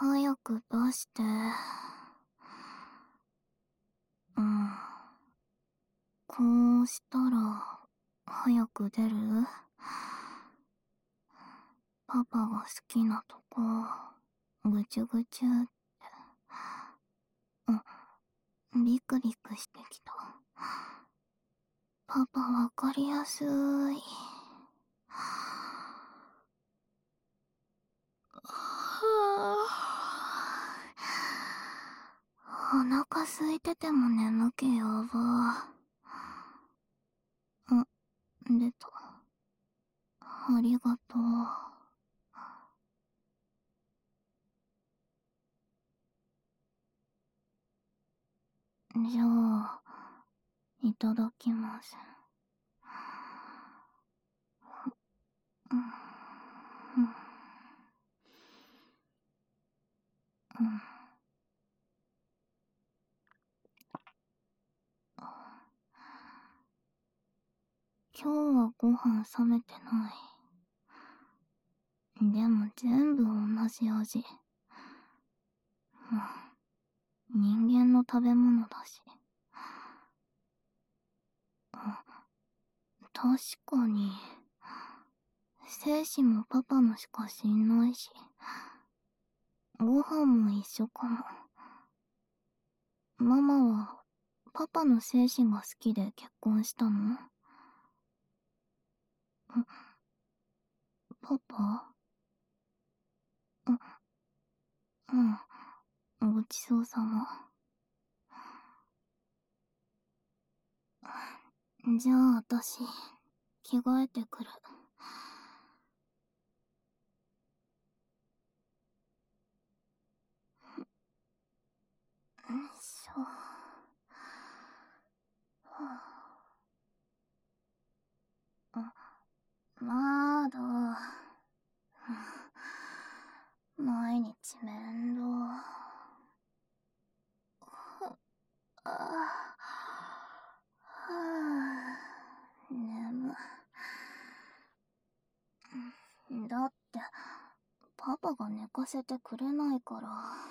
早く出して。うん。こうしたら、早く出る？パパが好きなとこ、ぐちゅぐちゅって。ビクビクしてきた。パパわかりやすい。お腹空いてても眠気やば。出た。ありがとう。じゃあ、いただきます。うん。今日はご飯冷めてない。でも全部同じ味。人間の食べ物だし。確かに。精子もパパのしか知んないし。ご飯も一緒かも。ママはパパの精子が好きで結婚したの？パパ？ごちそうさま。じゃあ私、着替えてくる。よいしょ。まだ。毎日面倒。眠。だって、パパが寝かせてくれないから。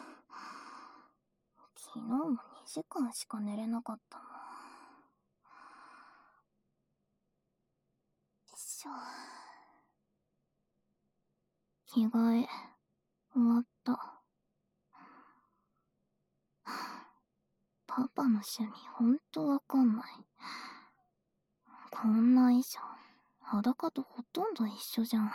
昨日も2時間しか寝れなかったもん。よいしょ。着替え、終わった。パパの趣味ほんとわかんない。こんな衣装、裸とほとんど一緒じゃん。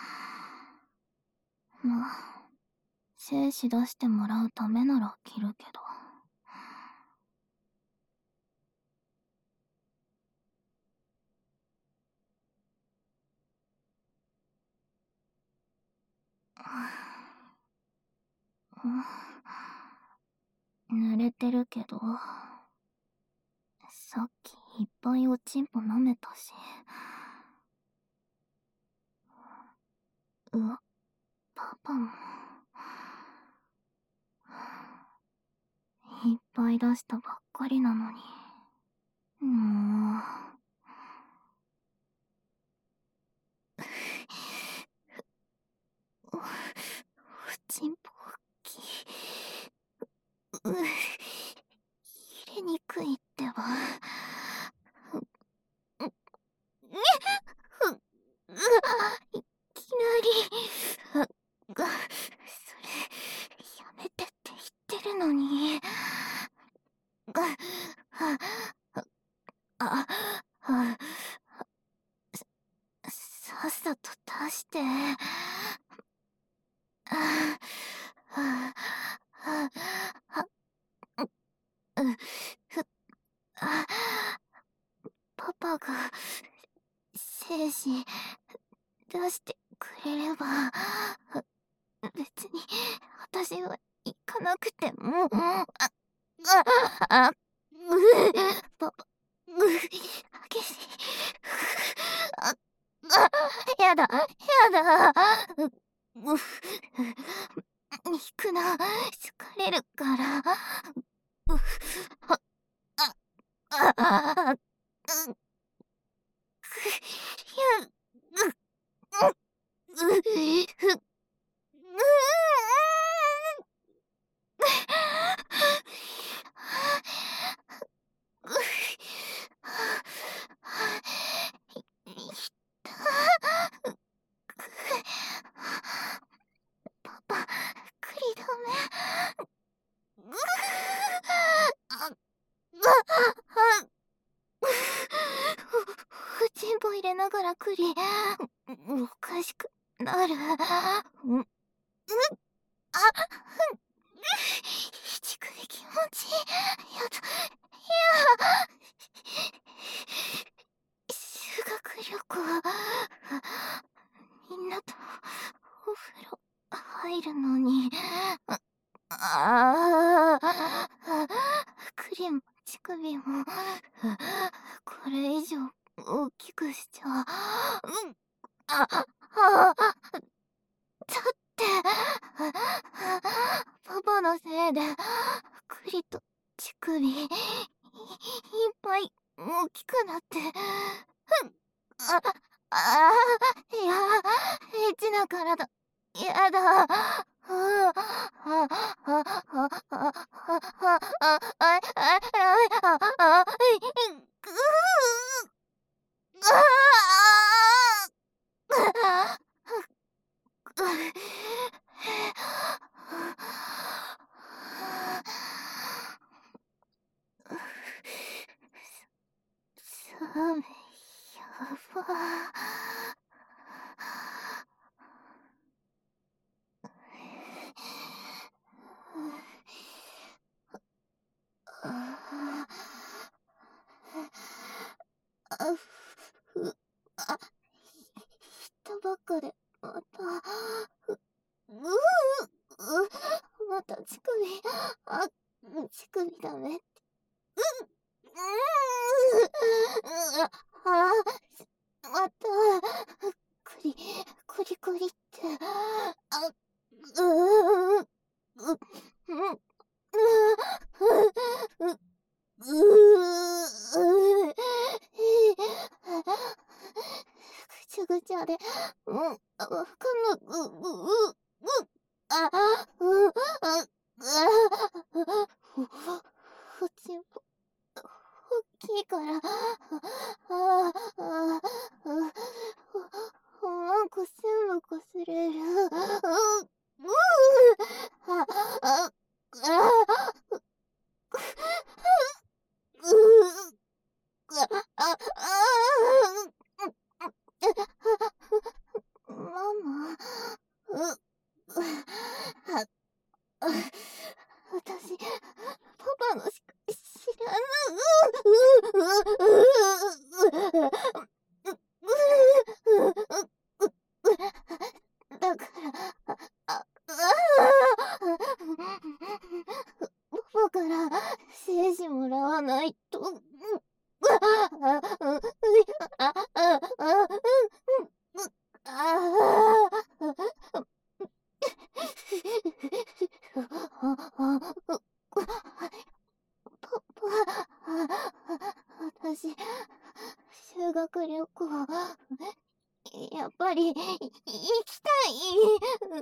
まあ、精子出してもらうためなら着るけど。濡れてるけど、さっきいっぱいおちんぽ舐めたし。パパも。いっぱい出したばっかりなのに。もおちんぽ大きい。入れにくいってば。いきなり。それ、やめてって言ってるのに。さっさと出して。パパが精子出してくれれば別に私は行かなくても。パパ、激しい。やだ、やだ。行くな、疲れるから。 を入れながらおかしくなる。乳首気持ちいい。やだ。修学旅行、みんなとお風呂入るのに、栗も乳首もこれ以上大きくしちゃ、だってパパのせいで栗と乳首いっぱい大きくなって、いや、エッチな体、やだ。サメ、やば。人ばっかで、また、また乳首、乳首ダメって。また、クリ、クリクリって、ぐちゃぐちゃで、わかんなおちんぽ、大きいから、ワンコ全部こすれる。ママ、私、パパのしか知らだから、パパから精子もらわないと。パパ、私、修学旅行、やっぱり、行きたい。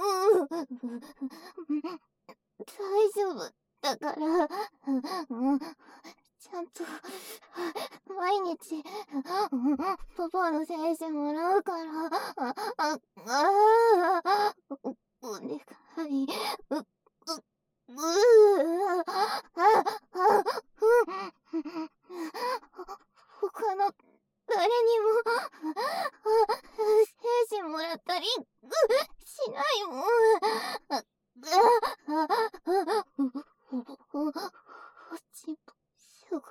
大丈夫だから、ちゃんと、毎日、パパの精子もらうから、お願い。他の誰にも精子もらったりしないもん。おちんぽしょ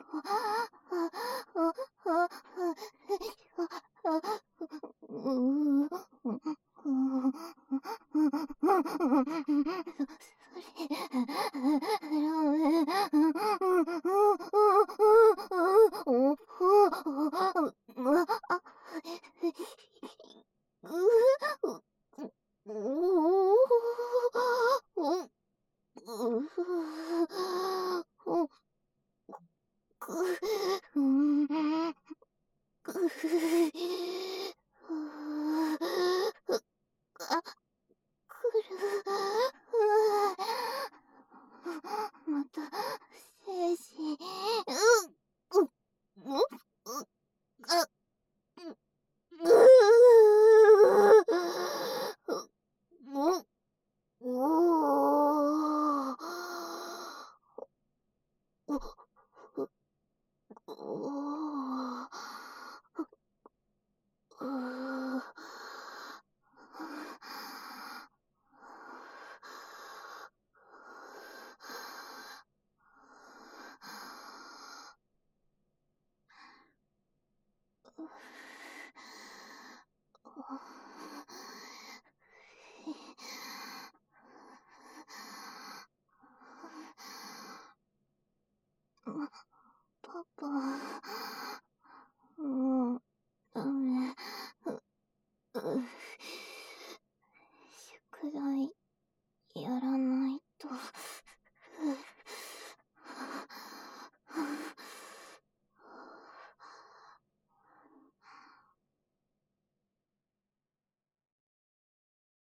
くらいやらないと。